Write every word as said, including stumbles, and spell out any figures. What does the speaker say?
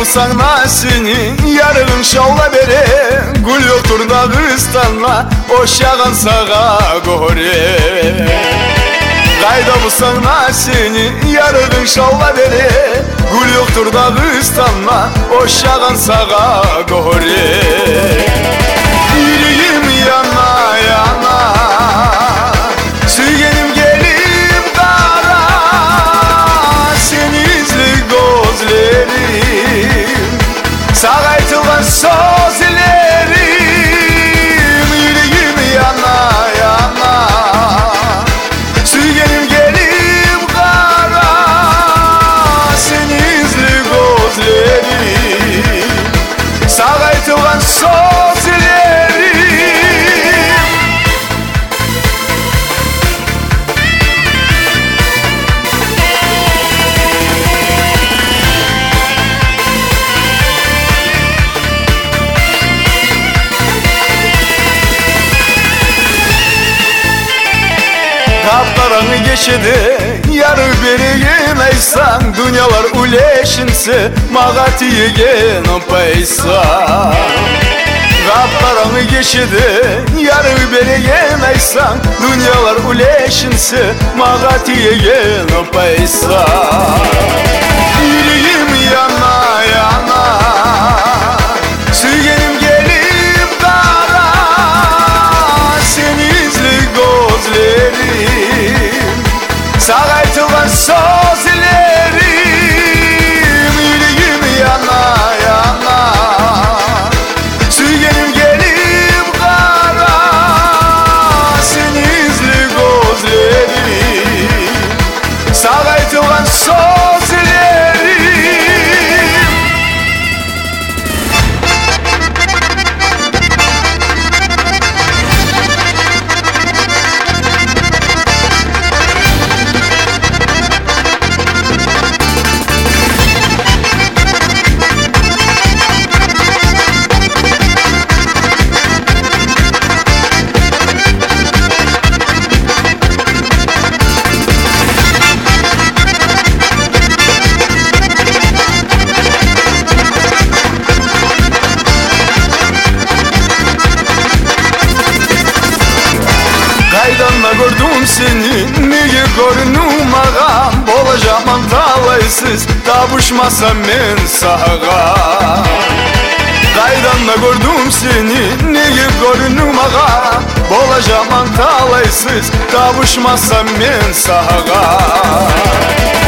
bulsan nasini yarın şovla beri gül yoktur da kıstanla oşağın sağa gore. Kayda bulsan nasini yarın şovla beri gül yoktur da kıstanla oşağın sağa gore. Yüreğim yana yana sürgenim gelip kara seni izli gözlerim sağaytılan sözlerim. Yüreğim yana yana sürgenim gelip kara seni izli gözlerim sağaytılan sözlerim. Kapkaranı geçidi yarı beri yemeysen dünyalar uleşinse mağati yegen paysan. Kapkaranı geçidi yarı beri yemeysen dünyalar uleşinse mağati yegen paysan. Yüreğim yana yana sürgenim gelip kara seni izli gözlerim sağaytılan sözlerim. Yüreğim yana yana sürgenim gelip kara seni izli gözlerim sağaytılan sözlerim. Kaydanla gördüm seni niye görünüm ağam olacağım antalaysız tabuşmasam men sağa. Kaydanla gördüm seni niye görünüm ağam olacağım antalaysız tabuşmasam men sağa.